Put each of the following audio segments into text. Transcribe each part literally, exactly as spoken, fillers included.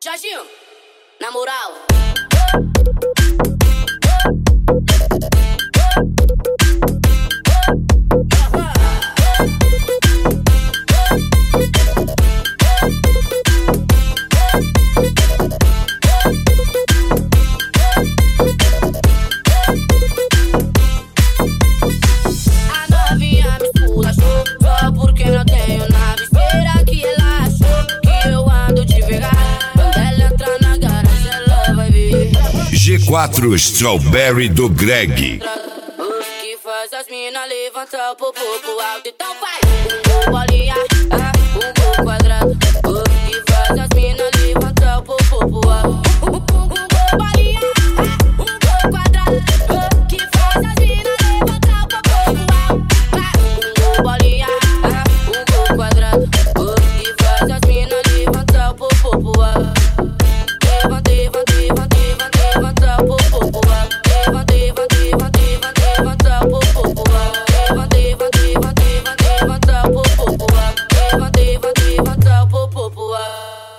Jorginho, na moral. A novinha me esculachou só porque não tenho nave. Será que ela achou que eu ando devagar? Quando ela entrar na garagem ela vai ver G quatro Strawberry do Greg. o que faz as mina levantar o popô pro alto. Então vai, um bolinha, ah, um gol quadrado. O que faz as mina levantar o popô pro alto. Um bolinha, ah, um gol quadrado. O que faz as mina levantar o popô pro alto. Um bolinha, ah, um gol quadrado. O que faz as mina levantar o popô pro alto. Levanta, levanta, levanta, levanta, levanta o popô pro alto. Levanta, levanta, levanta, levanta, levanta o popô pro alto. Levanta, levanta, levanta, levanta, levanta o popô pro alto. Levanta, levanta, levanta o popô pro alto.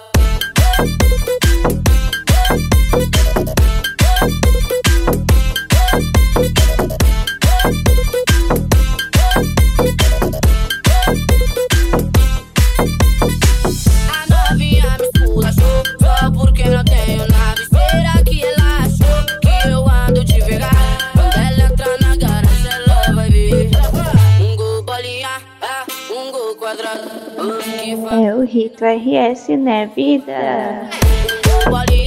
A novinha me esculachou só porque não tenho nave. Será que ela achou que eu ando devagar? Quando ela entrar na garagem ela vai ver um gol bolinha, ah, um gol quadrado. O que faz É o Rito R S, né, vida? um gol bolinha.